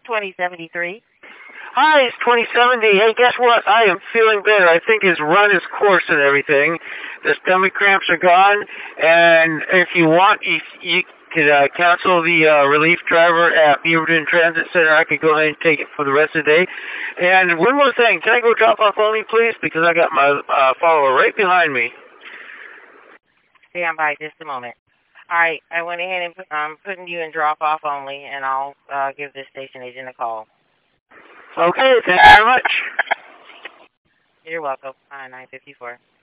2073. Hi, it's 2070. Hey, guess what? I am feeling better. I think his run his course and everything. The stomach cramps are gone, and if you want, you could cancel the relief driver at Beaverton Transit Center. I could go ahead and take it for the rest of the day. And one more thing, can I go drop off only, please? Because I got my follower right behind me. Stand by just a moment. All right, I went ahead and I'm putting you in drop off only, and I'll give this station agent a call. Okay, thank you very much. You're welcome. 954.